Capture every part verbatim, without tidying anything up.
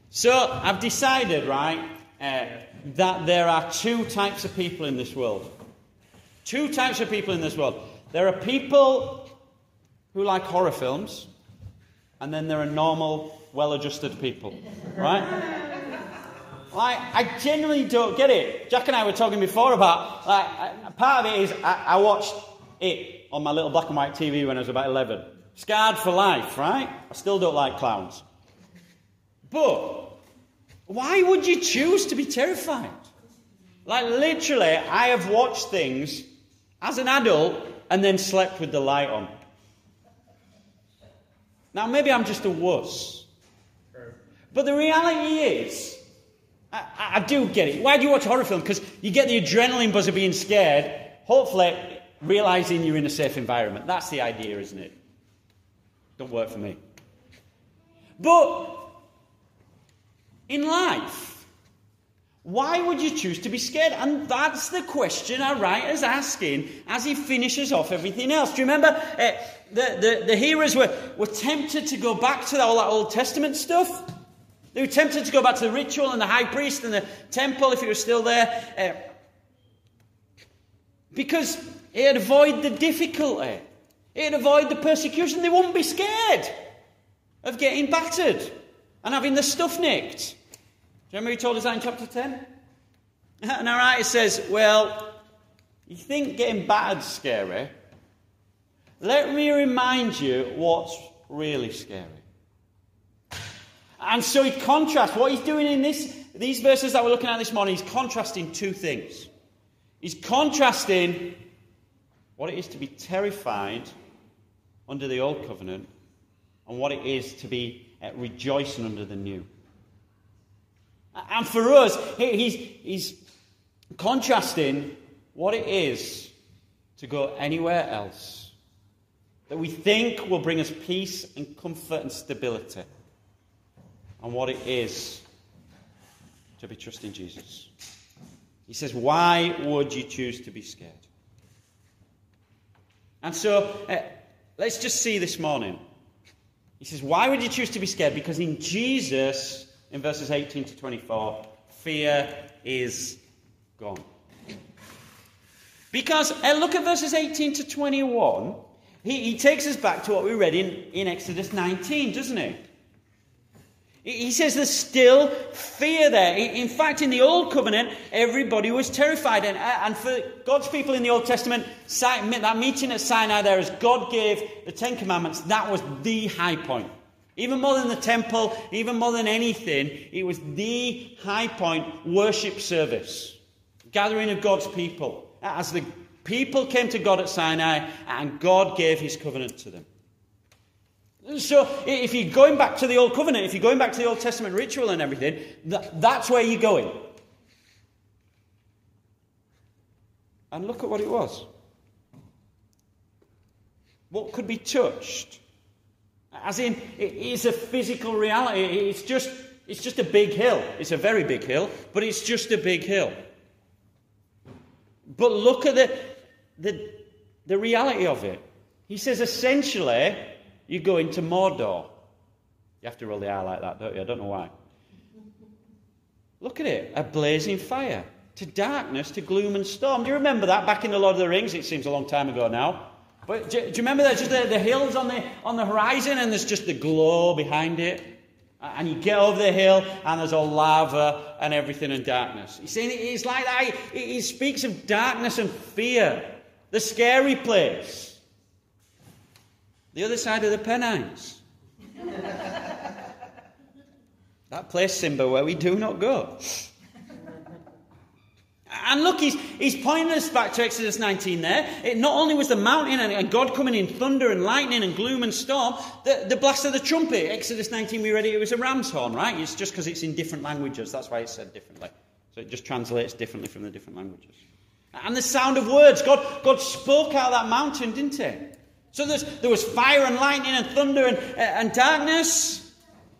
So I've decided, right, uh, that there are two types of people in this world. Two types of people in this world. There are people who like horror films, and then there are normal, well-adjusted people, right? Like, I genuinely don't get it. Jack and I were talking before about, like, part of it is I, I watched it on my little black and white T V when I was about eleven. Scarred for life, right? I still don't like clowns. But why would you choose to be terrified? Like, literally, I have watched things as an adult and then slept with the light on. Now, maybe I'm just a wuss. But the reality is, I, I do get it. Why do you watch horror films? Because you get the adrenaline buzz of being scared, hopefully realising you're in a safe environment. That's the idea, isn't it? Don't work for me. But in life, why would you choose to be scared? And that's the question our writer's asking as he finishes off everything else. Do you remember uh, the, the, the hearers were, were tempted to go back to all that Old Testament stuff? They were tempted to go back to the ritual and the high priest and the temple, if it was still there, uh, because it'd avoid the difficulty. It'd avoid the persecution. They wouldn't be scared of getting battered and having the stuff nicked. Do you remember he told us that in chapter ten? And our writer says, well, you think getting battered's scary? Let me remind you what's really scary. And so he contrasts, what he's doing in this, these verses that we're looking at this morning, he's contrasting two things. He's contrasting what it is to be terrified under the old covenant and what it is to be uh, rejoicing under the new. And for us, he's, he's contrasting what it is to go anywhere else that we think will bring us peace and comfort and stability, and what it is to be trusting Jesus. He says, why would you choose to be scared? And so, uh, let's just see this morning. He says, why would you choose to be scared? Because in Jesus, in verses eighteen to twenty-four, fear is gone. Because, uh, look at verses eighteen to twenty-one. He, he takes us back to what we read in, in Exodus nineteen, doesn't he? He says there's still fear there. In fact, in the Old Covenant, everybody was terrified. And, and for God's people in the Old Testament, that meeting at Sinai there, as God gave the Ten Commandments, that was the high point. Even more than the temple, even more than anything, it was the high point worship service. Gathering of God's people. As the people came to God at Sinai, and God gave his covenant to them. So, if you're going back to the Old Covenant, if you're going back to the Old Testament ritual and everything, that, that's where you're going. And look at what it was. What could be touched? As in, it is a physical reality. It's just, it's just a big hill. It's a very big hill, but it's just a big hill. But look at the, the, the reality of it. He says, essentially, you go into Mordor. You have to roll the eye like that, don't you? I don't know why. Look at it. A blazing fire. To darkness, to gloom and storm. Do you remember that back in The Lord of the Rings? It seems a long time ago now. But do, do you remember that? Just the, the hills on the, on the horizon, and there's just the glow behind it. And you get over the hill, and there's all lava and everything and darkness. You see, it's like that. It, it speaks of darkness and fear. The scary place. The other side of the Pennines. That place, Simba, where we do not go. And look, he's, he's pointing us back to Exodus nineteen there. It not only was the mountain and, and God coming in thunder and lightning and gloom and storm, the, the blast of the trumpet. Exodus nineteen, we read it, it was a ram's horn, right? It's just because it's in different languages. That's why it's said differently. So it just translates differently from the different languages. And the sound of words. God, God spoke out that mountain, didn't he? So there was fire and lightning and thunder and, uh, and darkness.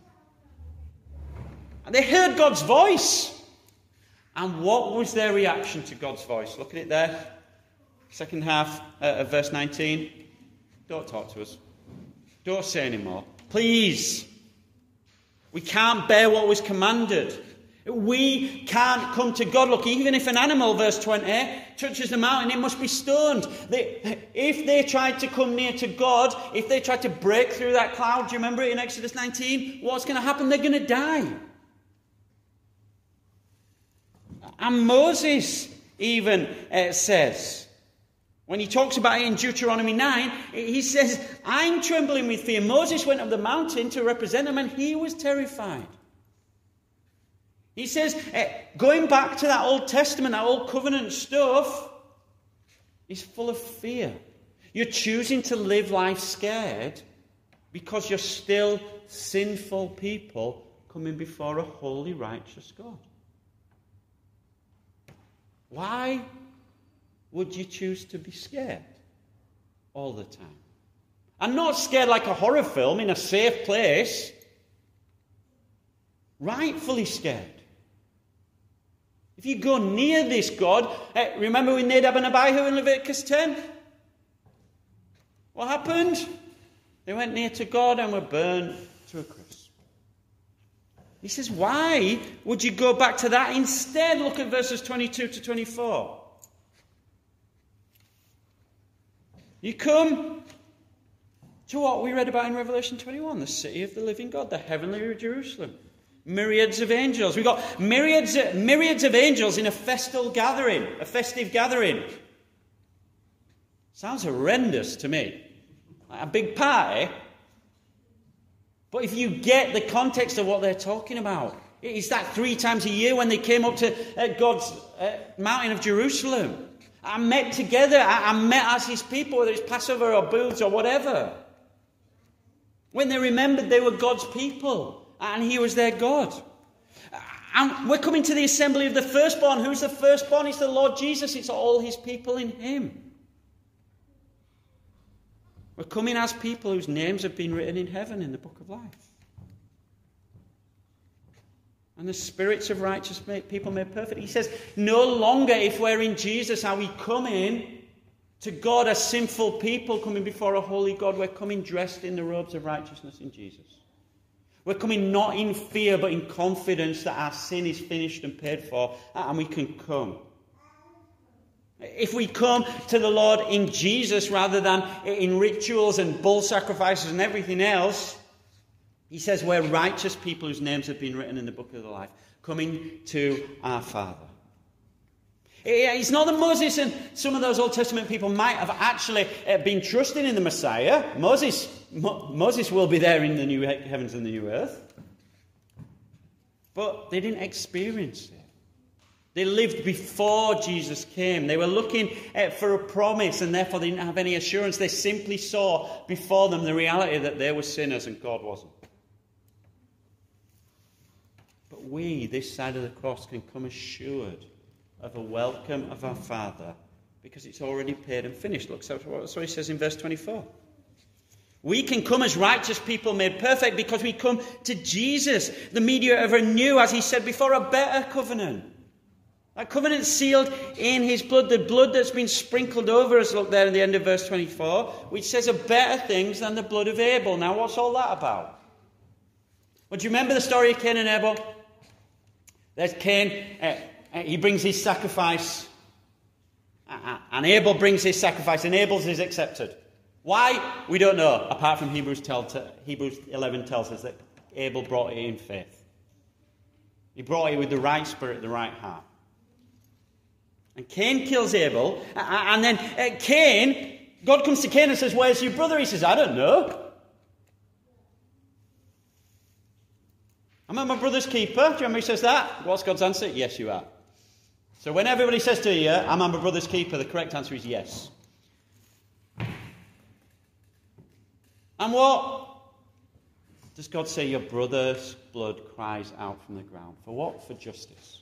And they heard God's voice. And what was their reaction to God's voice? Look at it there. Second half uh, of verse nineteen. Don't talk to us. Don't say any more. Please. We can't bear what was commanded. We can't come to God. Look, even if an animal, verse twenty, touches the mountain, it must be stoned. They, if they tried to come near to God, if they tried to break through that cloud, do you remember it in Exodus nineteen? What's going to happen? They're going to die. And Moses even uh, says, when he talks about it in Deuteronomy nine, he says, I'm trembling with fear. Moses went up the mountain to represent him, and he was terrified. He says, uh, going back to that Old Testament, that Old Covenant stuff, is full of fear. You're choosing to live life scared because you're still sinful people coming before a holy, righteous God. Why would you choose to be scared all the time? And not scared like a horror film in a safe place. Rightfully scared. If you go near this God, eh, remember with Nadab and Abihu in Leviticus ten? What happened? They went near to God and were burned to a crisp. He says, why would you go back to that? Instead, look at verses twenty-two to twenty-four. You come to what we read about in Revelation twenty-one, the city of the living God, the heavenly Jerusalem. Myriads of angels. We've got myriads, myriads of angels in a festal gathering, a festive gathering. Sounds horrendous to me. Like a big party. But if you get the context of what they're talking about, it's that three times a year when they came up to uh, God's uh, mountain of Jerusalem. I met together. I, I met as his people, whether it's Passover or booths or whatever. When they remembered they were God's people. And he was their God. And we're coming to the assembly of the firstborn. Who's the firstborn? It's the Lord Jesus. It's all his people in him. We're coming as people whose names have been written in heaven in the book of life. And the spirits of righteous people made perfect. He says, no longer if we're in Jesus are we coming to God as sinful people coming before a holy God. We're coming dressed in the robes of righteousness in Jesus. We're coming not in fear, but in confidence that our sin is finished and paid for, and we can come. If we come to the Lord in Jesus rather than in rituals and bull sacrifices and everything else, he says we're righteous people whose names have been written in the book of the life, coming to our Father. It's not that Moses and some of those Old Testament people might have actually been trusting in the Messiah. Moses, Mo- Moses will be there in the new heavens and the new earth. But they didn't experience it. They lived before Jesus came. They were looking for a promise and therefore they didn't have any assurance. They simply saw before them the reality that they were sinners and God wasn't. But we, this side of the cross, can come assured of a welcome of our Father, because it's already paid and finished. Look, that's what he says in verse twenty-four. We can come as righteous people made perfect because we come to Jesus, the mediator of a new, as he said before, a better covenant. A covenant sealed in his blood, the blood that's been sprinkled over us, look there in the end of verse twenty-four, which says of better things than the blood of Abel. Now, what's all that about? Well, do you remember the story of Cain and Abel? There's Cain. Uh, He brings his sacrifice, and Abel brings his sacrifice, and Abel's is accepted. Why? We don't know, apart from Hebrews, tell, Hebrews eleven tells us that Abel brought it in faith. He brought it with the right spirit, the right heart. And Cain kills Abel, and then Cain, God comes to Cain and says, where's your brother? He says, I don't know. I'm my brother's keeper. Do you remember he says that? What's God's answer? Yes, you are. So when everybody says to you, I'm my brother's keeper, the correct answer is yes. And what does God say? Your brother's blood cries out from the ground. For what? For justice.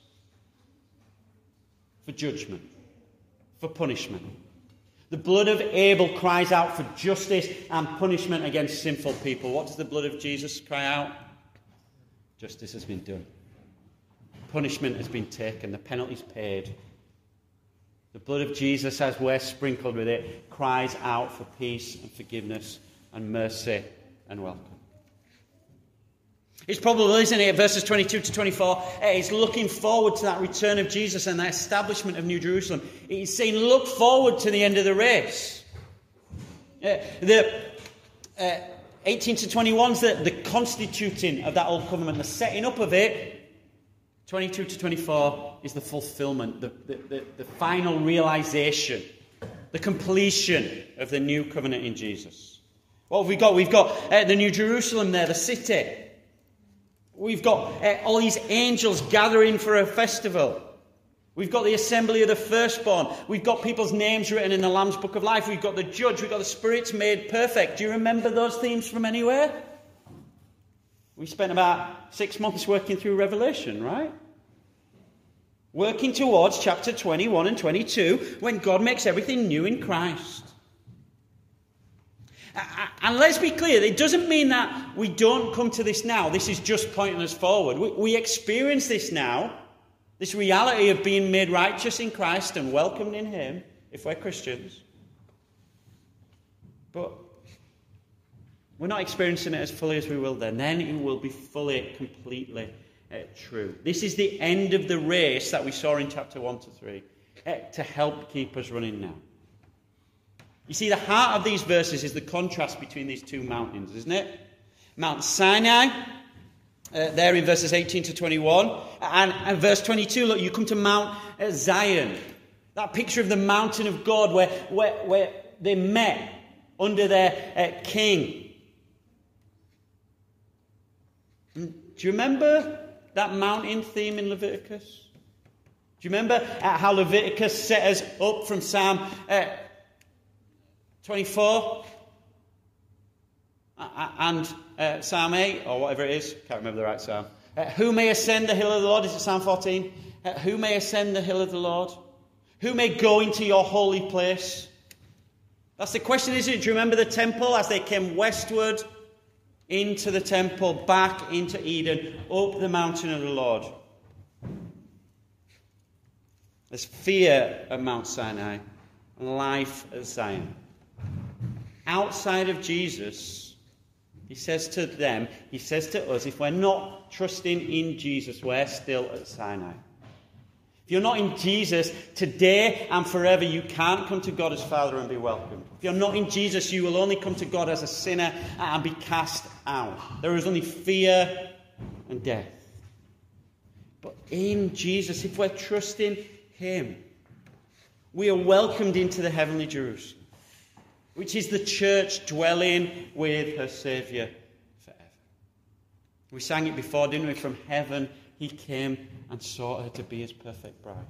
For judgment. For punishment. The blood of Abel cries out for justice and punishment against sinful people. What does the blood of Jesus cry out? Justice has been done. Punishment has been taken. The penalty's paid. The blood of Jesus, as we're sprinkled with it, cries out for peace and forgiveness and mercy and welcome. It's probable, isn't it, verses twenty-two to twenty-four, it's looking forward to that return of Jesus and the establishment of New Jerusalem. It's saying, look forward to the end of the race. Uh, the uh, eighteen to twenty-one is the, the constituting of that old covenant, the setting up of it. twenty-two to twenty-four is the fulfillment, the, the, the, the final realization, the completion of the new covenant in Jesus. What have we got? We've got uh, the New Jerusalem there, the city. We've got uh, all these angels gathering for a festival. We've got the assembly of the firstborn. We've got people's names written in the Lamb's Book of Life. We've got the judge. We've got the spirits made perfect. Do you remember those themes from anywhere? We spent about six months working through Revelation, right? Working towards chapter twenty-one and twenty-two, when God makes everything new in Christ. And let's be clear, it doesn't mean that we don't come to this now. This is just pointing us forward. We, we experience this now, this reality of being made righteous in Christ and welcomed in Him, if we're Christians. But we're not experiencing it as fully as we will then. Then it will be fully, completely uh, true. This is the end of the race that we saw in chapter one to three, uh, to help keep us running now. You see, the heart of these verses is the contrast between these two mountains, isn't it? Mount Sinai, uh, there in verses eighteen to twenty-one. And, and verse twenty-two, look, you come to Mount uh, Zion. That picture of the mountain of God where, where, where they met under their uh, king. And do you remember that mountain theme in Leviticus? Do you remember uh, how Leviticus set us up from Psalm Uh, twenty-four uh, and uh, Psalm eight, or whatever it is. Can't remember the right psalm. Uh, who may ascend the hill of the Lord? Is it Psalm fourteen? Uh, who may ascend the hill of the Lord? Who may go into your holy place? That's the question, isn't it? Do you remember the temple as they came westward into the temple, back into Eden, up the mountain of the Lord? There's fear at Mount Sinai and life at Zion. Outside of Jesus, he says to them, he says to us, if we're not trusting in Jesus, we're still at Sinai. If you're not in Jesus, today and forever, you can't come to God as Father and be welcomed. If you're not in Jesus, you will only come to God as a sinner and be cast out. There is only fear and death. But in Jesus, if we're trusting Him, we are welcomed into the heavenly Jerusalem, which is the church dwelling with her Saviour forever. We sang it before, didn't we? From heaven He came and sought her to be His perfect bride.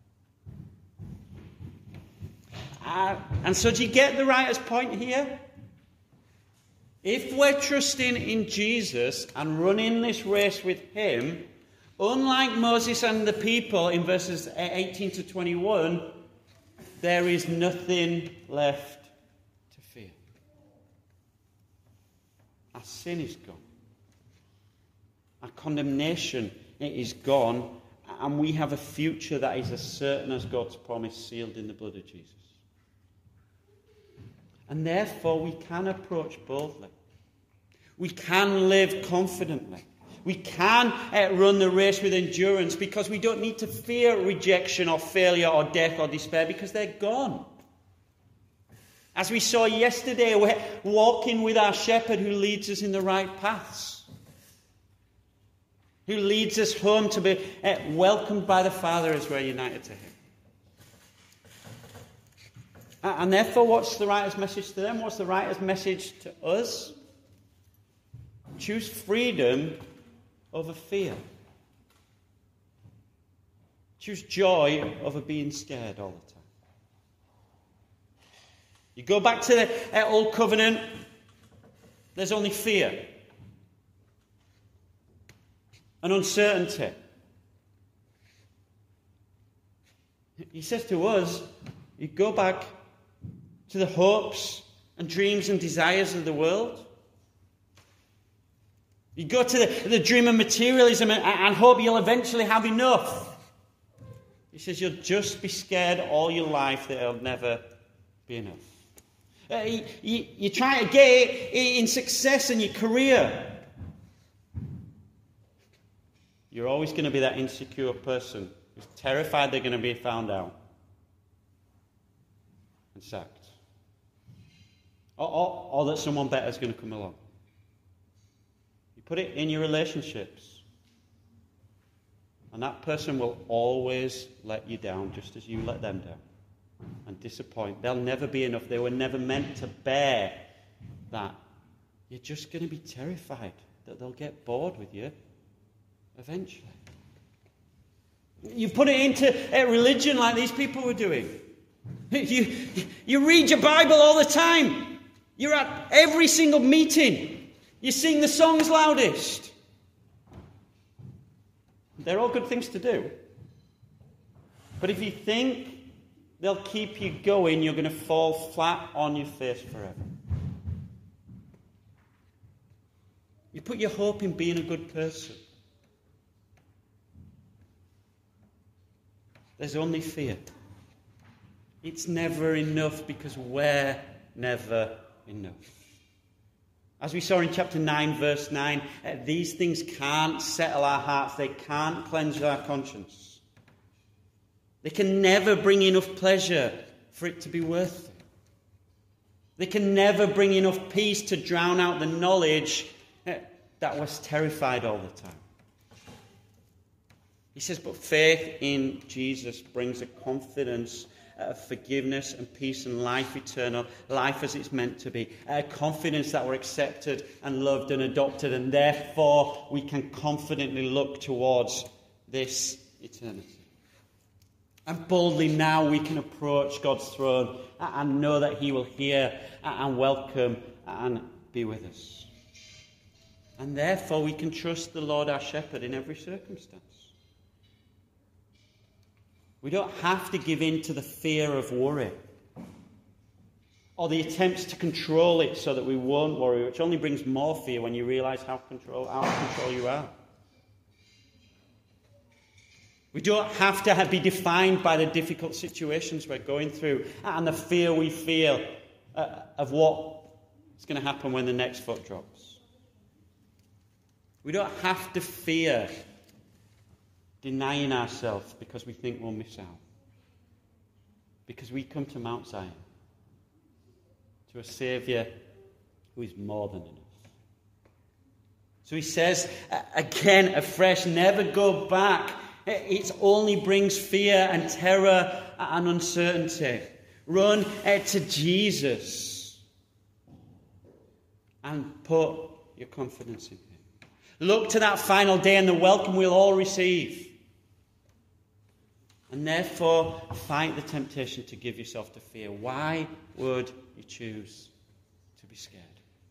Uh, and so do you get the writer's point here? If we're trusting in Jesus and running this race with Him, unlike Moses and the people in verses eighteen to twenty-one, there is nothing left to fear. Our sin is gone. Our condemnation is gone. And we have a future that is as certain as God's promise, sealed in the blood of Jesus. And therefore we can approach boldly. We can live confidently. We can uh, run the race with endurance because we don't need to fear rejection or failure or death or despair because they're gone. As we saw yesterday, we're walking with our shepherd who leads us in the right paths, who leads us home to be uh, welcomed by the Father as we're united to Him. And therefore, what's the writer's message to them? What's the writer's message to us? Choose freedom over fear. Choose joy over being scared all the time. You go back to the uh, Old Covenant, there's only fear and uncertainty. He says to us, you go back to the hopes and dreams and desires of the world. You go to the, the dream of materialism and, and hope you'll eventually have enough. He says you'll just be scared all your life that it'll never be enough. Uh, you, you, you try to get it in success in your career. You're always going to be that insecure person who's terrified they're going to be found out and sacked. Or, or, or that someone better is going to come along. You put it in your relationships, and that person will always let you down just as you let them down and disappoint. They'll never be enough. They were never meant to bear that. You're just going to be terrified that they'll get bored with you eventually. You put it into a religion like these people were doing. You, you read your Bible all the time. You're at every single meeting. You sing the songs loudest. They're all good things to do. But if you think they'll keep you going, you're going to fall flat on your face forever. You put your hope in being a good person. There's only fear. It's never enough because we're never enough. As we saw in chapter nine, verse nine, uh, these things can't settle our hearts. They can't cleanse our conscience. They can never bring enough pleasure for it to be worth it. They can never bring enough peace to drown out the knowledge uh, that we're terrified all the time. He says, but faith in Jesus brings a confidence of forgiveness and peace and life eternal, life as it's meant to be. A confidence that we're accepted and loved and adopted, and therefore we can confidently look towards this eternity. And boldly now we can approach God's throne and know that he will hear and welcome and be with us. And therefore we can trust the Lord our shepherd in every circumstance. We don't have to give in to the fear of worry or the attempts to control it so that we won't worry, which only brings more fear when you realize how control, out of control you are. We don't have to have, be defined by the difficult situations we're going through and the fear we feel uh, of what is going to happen when the next foot drops. We don't have to fear denying ourselves because we think we'll miss out. Because we come to Mount Zion, to a Saviour who is more than enough. So he says, again, afresh, never go back. It only brings fear and terror and uncertainty. Run to Jesus and put your confidence in him. Look to that final day and the welcome we'll all receive. And therefore, fight the temptation to give yourself to fear. Why would you choose to be scared?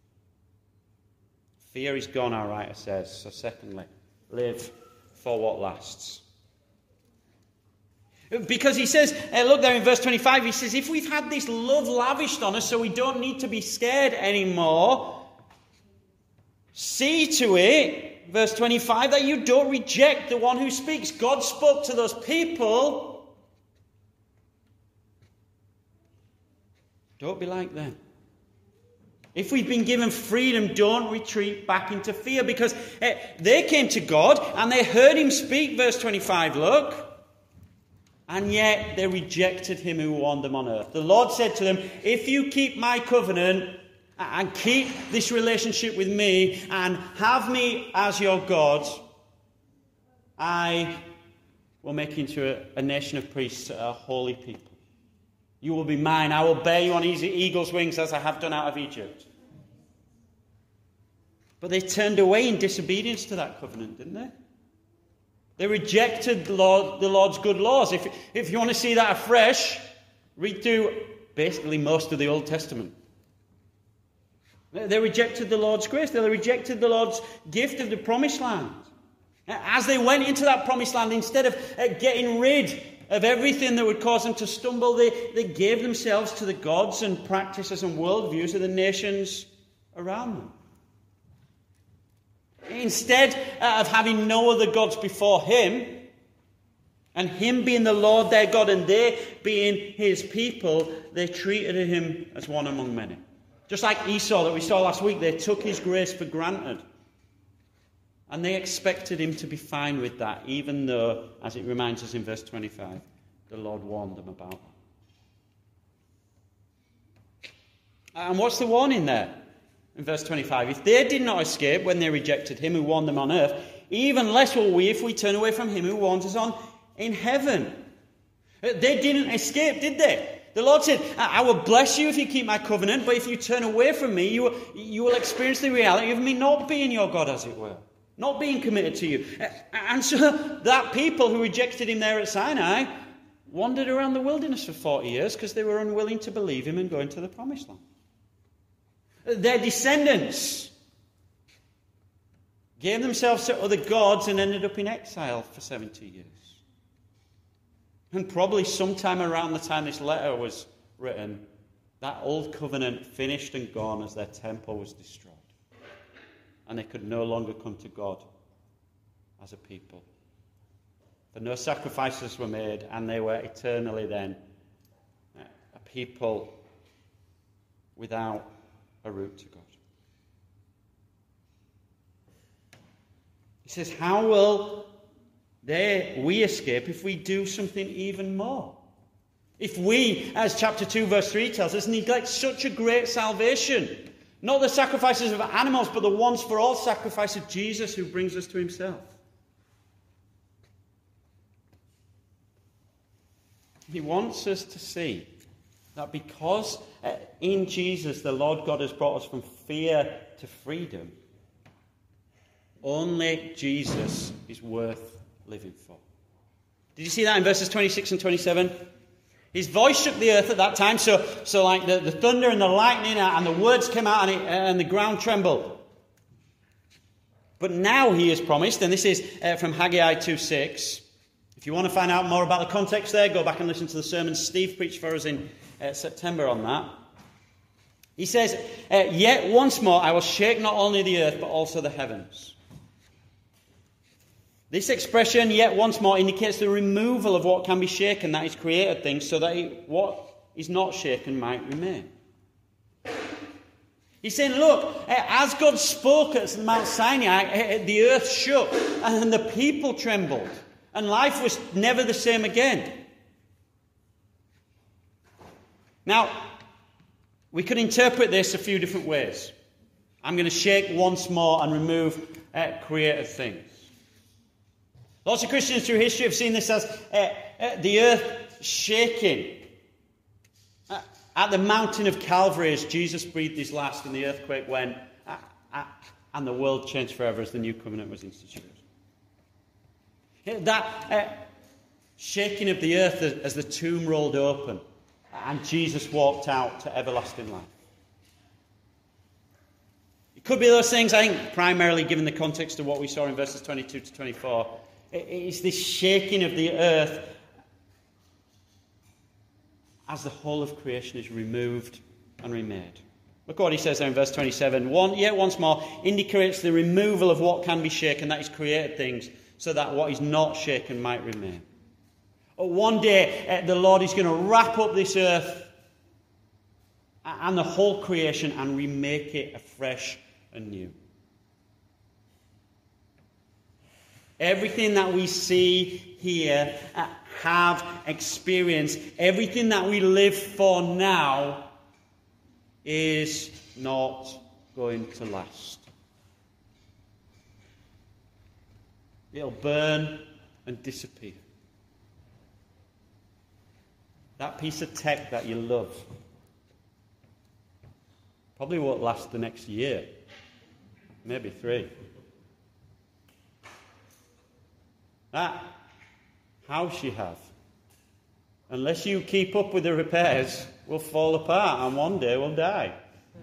Fear is gone, our writer says. So secondly, live for what lasts. Because he says, uh, look there in verse twenty-five, he says, if we've had this love lavished on us so we don't need to be scared anymore, see to it, verse twenty-five, that you don't reject the one who speaks. God spoke to those people. Don't be like them. If we've been given freedom, don't retreat back into fear, because uh, they came to God and they heard him speak, verse twenty-five, look. And yet they rejected him who warned them on earth. The Lord said to them, if you keep my covenant and keep this relationship with me and have me as your God, I will make you into a, a nation of priests, a holy people. You will be mine. I will bear you on eagle's wings as I have done out of Egypt. But they turned away in disobedience to that covenant, didn't they? They rejected the, Lord, the Lord's good laws. If, if you want to see that afresh, read through basically most of the Old Testament. They rejected the Lord's grace. They rejected the Lord's gift of the promised land. As they went into that promised land, instead of getting rid of everything that would cause them to stumble, they, they gave themselves to the gods and practices and worldviews of the nations around them. Instead of having no other gods before him, and him being the Lord their God and they being his people, they treated him as one among many. Just like Esau that we saw last week, they took his grace for granted. And they expected him to be fine with that, even though, as it reminds us in verse twenty-five, the Lord warned them about that. And what's the warning there? In verse twenty-five, if they did not escape when they rejected him who warned them on earth, even less will we if we turn away from him who warns us on in heaven. They didn't escape, did they? The Lord said, I will bless you if you keep my covenant, but if you turn away from me, you will, you will experience the reality of me not being your God, as it were. Not being committed to you. And so that people who rejected him there at Sinai wandered around the wilderness for forty years because they were unwilling to believe him and go into the promised land. Their descendants gave themselves to other gods and ended up in exile for seventy years. And probably sometime around the time this letter was written, that old covenant finished and gone as their temple was destroyed. And they could no longer come to God as a people. For no sacrifices were made, and they were eternally then a people without a route to God. He says, how will they, we escape if we do something even more? If we, as chapter two verse three tells us, neglect such a great salvation, not the sacrifices of animals, but the once for all sacrifice of Jesus who brings us to himself. He wants us to see that because uh, in Jesus the Lord God has brought us from fear to freedom, only Jesus is worth living for. Did you see that in verses twenty-six and twenty-seven? His voice shook the earth at that time, so, so like the, the thunder and the lightning and the words came out and, it, and the ground trembled. But now he has promised, and this is uh, from Haggai two six. If you want to find out more about the context there, go back and listen to the sermon Steve preached for us in uh, September on that. He says, uh, yet once more I will shake not only the earth, but also the heavens. This expression, yet once more, indicates the removal of what can be shaken, that is, created things, so that it, what is not shaken might remain. He's saying, look, as God spoke at Mount Sinai, the earth shook, and the people trembled, and life was never the same again. Now, we could interpret this a few different ways. I'm going to shake once more and remove uh, created things. Lots of Christians through history have seen this as uh, uh, the earth shaking. Uh, at the mountain of Calvary, as Jesus breathed his last and the earthquake went, uh, uh, and the world changed forever as the new covenant was instituted. That uh, shaking of the earth as, as the tomb rolled open and Jesus walked out to everlasting life. It could be those things, I think, primarily given the context of what we saw in verses twenty-two to twenty-four. It's this shaking of the earth as the whole of creation is removed and remade. Look what he says there in verse twenty-seven. One, yet once more indicates the removal of what can be shaken, that is created things, so that what is not shaken might remain. One day uh, the Lord is going to wrap up this earth and the whole creation and remake it afresh and new. Everything that we see here, uh, have experienced, everything that we live for now is not going to last. It'll burn and disappear. That piece of tech that you love probably won't last the next year, maybe three. That house you have, unless you keep up with the repairs, will fall apart and one day will die.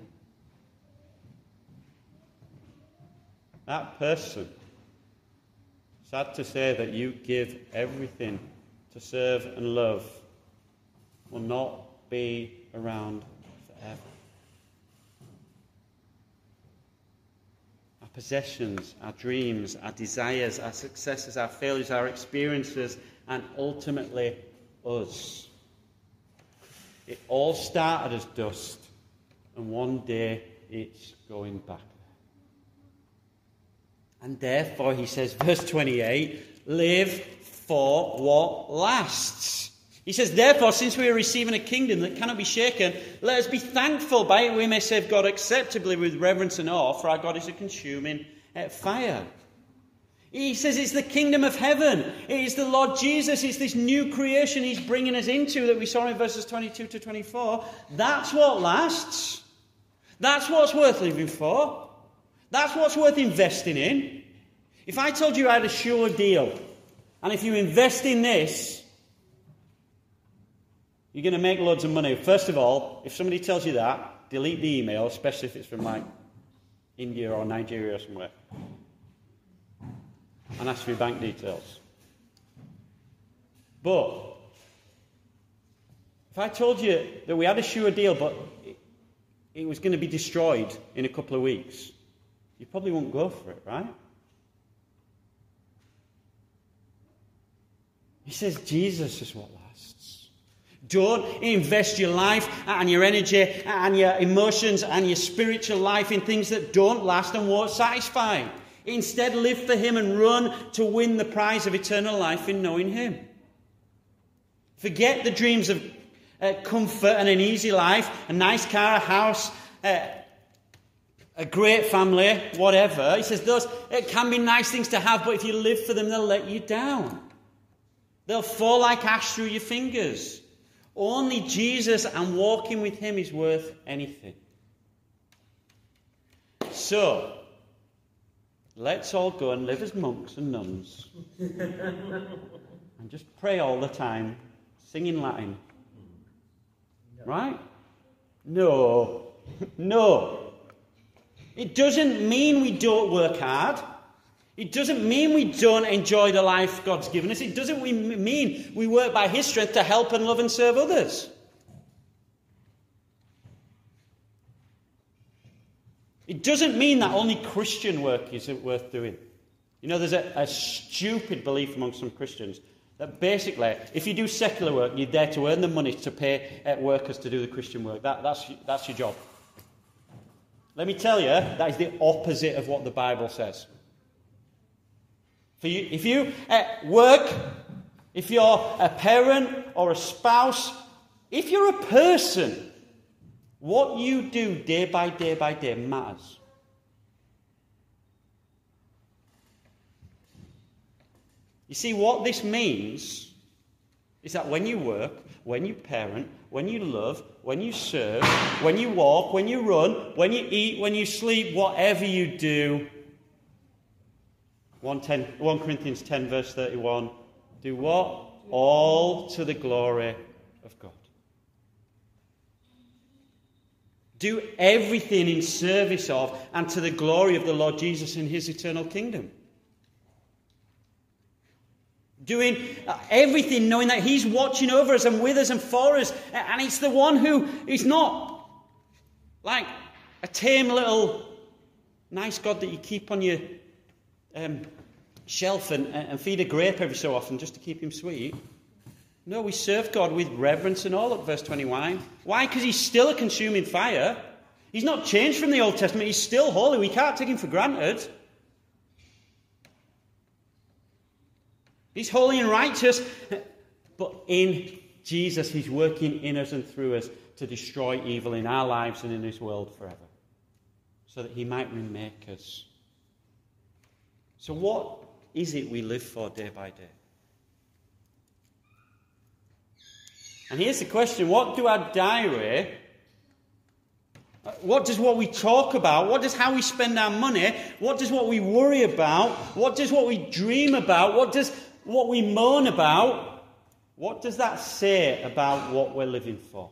That person, sad to say that you give everything to serve and love, will not be around forever. Our possessions, our dreams, our desires, our successes, our failures, our experiences, and ultimately us. It all started as dust, and one day it's going back. And therefore, he says, verse twenty-eight, live for what lasts. He says, therefore, since we are receiving a kingdom that cannot be shaken, let us be thankful. By it we may serve God acceptably with reverence and awe, for our God is a consuming uh, fire. He says it's the kingdom of heaven. It is the Lord Jesus. It's this new creation he's bringing us into that we saw in verses twenty-two to twenty-four. That's what lasts. That's what's worth living for. That's what's worth investing in. If I told you I had a sure deal, and if you invest in this, you're going to make loads of money. First of all, if somebody tells you that, delete the email, especially if it's from like India or Nigeria or somewhere, and ask for your bank details. But if I told you that we had a sure deal, but it, it was going to be destroyed in a couple of weeks, you probably won't go for it, right? He says Jesus is what lasts. Don't invest your life and your energy and your emotions and your spiritual life in things that don't last and won't satisfy. Instead, live for him and run to win the prize of eternal life in knowing him. Forget the dreams of uh, comfort and an easy life, a nice car, a house, uh, a great family, whatever. He says those it can be nice things to have, but if you live for them, they'll let you down. They'll fall like ash through your fingers. Only Jesus and walking with him is worth anything. So, let's all go and live as monks and nuns. And just pray all the time, sing in Latin. Right? No. No. It doesn't mean we don't work hard. It doesn't mean we don't enjoy the life God's given us. It doesn't mean we work by his strength to help and love and serve others. It doesn't mean that only Christian work isn't worth doing. You know, there's a, a stupid belief among some Christians that basically, if you do secular work, you're there to earn the money to pay uh, workers to do the Christian work. That, that's, that's your job. Let me tell you, that is the opposite of what the Bible says. For you, if you uh, work, if you're a parent or a spouse, if you're a person, what you do day by day by day matters. You see, what this means is that when you work, when you parent, when you love, when you serve, when you walk, when you run, when you eat, when you sleep, whatever you do, First Corinthians ten verse thirty-one, do what? All to the glory of God. Do everything in service of and to the glory of the Lord Jesus in his eternal kingdom. Doing everything knowing that he's watching over us and with us and for us. And it's the one who is not like a tame little nice God that you keep on your um, shelf and, and feed a grape every so often just to keep him sweet. No, we serve God with reverence and all at verse twenty-one. Why? Because he's still a consuming fire. He's not changed from the Old Testament. He's still holy. We can't take him for granted. He's holy and righteous. But in Jesus, he's working in us and through us to destroy evil in our lives and in this world forever. So that he might remake us. So what is it we live for day by day? And here's the question, what do our diary, what does what we talk about, what does how we spend our money, what does what we worry about, what does what we dream about, what does what we moan about, what does that say about what we're living for?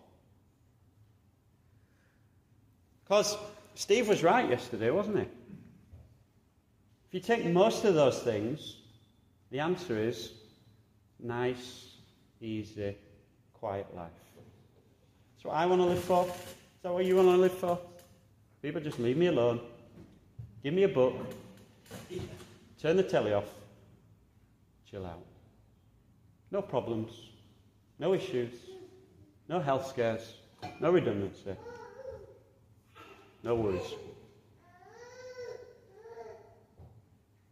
Because Steve was right yesterday, wasn't he? If you take most of those things, the answer is nice, easy, quiet life. That's what I want to live for. Is that what you want to live for? People, just leave me alone. Give me a book. Turn the telly off. Chill out. No problems. No issues. No health scares. No redundancy. No worries.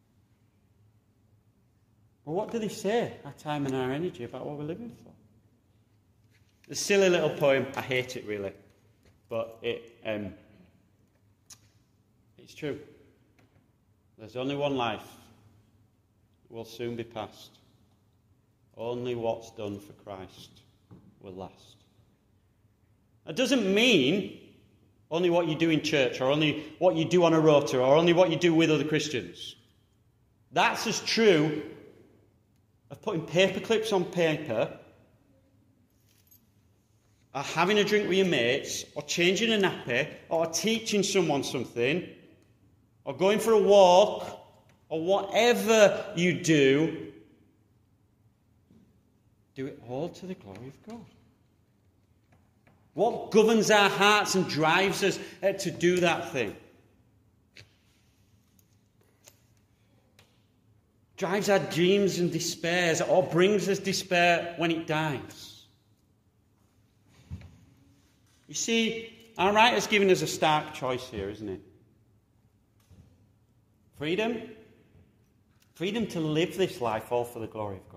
Well, what do they say, our time and our energy, about what we're living for? The silly little poem, I hate it really, but it um, it's true. There's only one life. It will soon be past. Only what's done for Christ will last. That doesn't mean only what you do in church, or only what you do on a rota, or only what you do with other Christians. That's as true of putting paper clips on paper, or having a drink with your mates, or changing a nappy, or teaching someone something, or going for a walk, or whatever you do. Do it all to the glory of God. What governs our hearts and drives us to do that thing? Drives our dreams and despairs, or brings us despair when it dies. You see, our writer's giving us a stark choice here, isn't it? Freedom. Freedom to live this life all for the glory of God.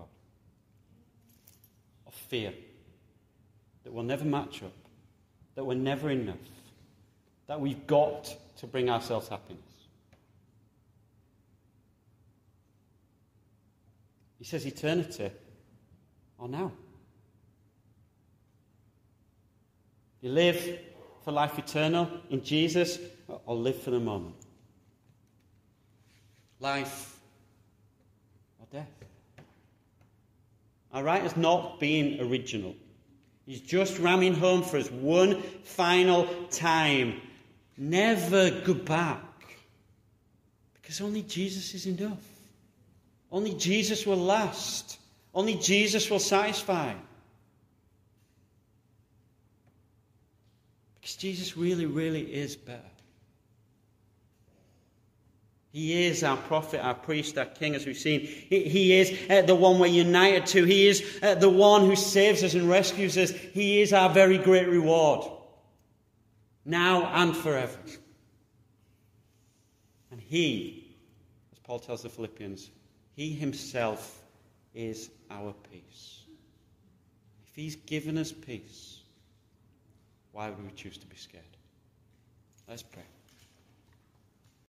Or fear that we'll never match up, that we're never enough, that we've got to bring ourselves happiness. He says eternity or now. You live for life eternal in Jesus, or live for the moment. Life or death. Our writer's not being original. He's just ramming home for us one final time. Never go back. Because only Jesus is enough. Only Jesus will last. Only Jesus will satisfy. Because Jesus really, really is better. He is our prophet, our priest, our king, as we've seen. He, he is uh, the one we're united to. He is uh, the one who saves us and rescues us. He is our very great reward, now and forever. And he, as Paul tells the Philippians, he himself is our peace. If he's given us peace, why would we choose to be scared? Let's pray.